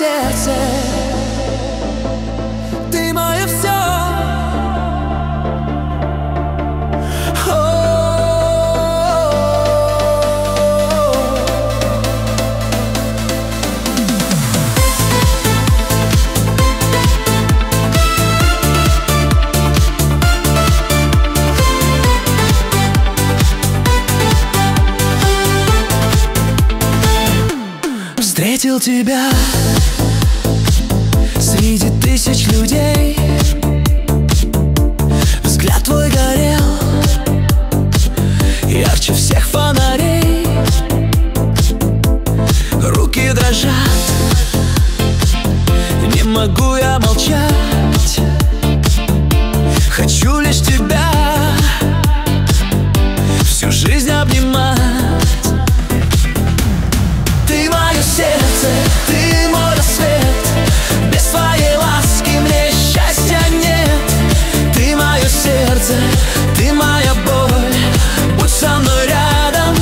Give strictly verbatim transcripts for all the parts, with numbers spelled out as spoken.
сердце, ты мое все. Встретил тебя среди тысяч людей, взгляд твой горел ярче всех фонарей. Руки дрожат, не могу я молчать. Хочу лишь тебя всю жизнь обнимать. Сердце, ты мой рассвет, без твоей ласки мне счастья нет. Ты мое сердце, ты моя боль, будь со мной рядом,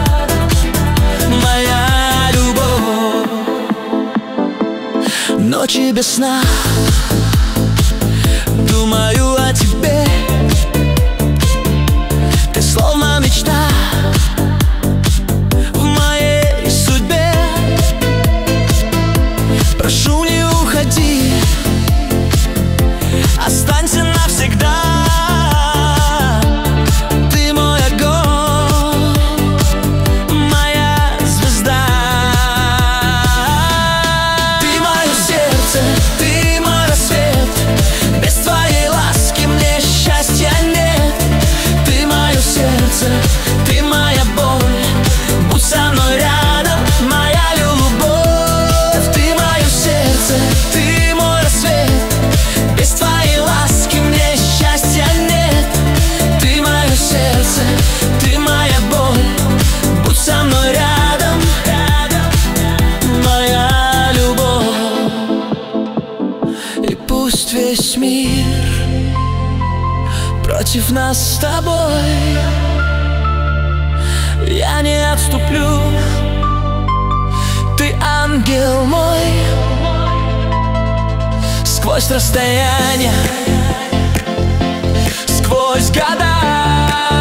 моя любовь. Ночи без сна, думаю о тебе. Ты словно мечта в моей судьбе. Прошу, не уходи, останься навсегда. Ты мой огонь, моя звезда. Ты мое сердце, ты мой рассвет, без твоей ласки мне счастья нет. Ты мое сердце, ты моя боль, будь со мной рядом, моя любовь. Ты мой рассвет, без твоей ласки мне счастья нет. Ты мое сердце, ты моя боль, будь со мной рядом, моя любовь. И пусть весь мир против нас с тобой, я не отступлю. Ты ангел мой, сквозь расстояние, сквозь года.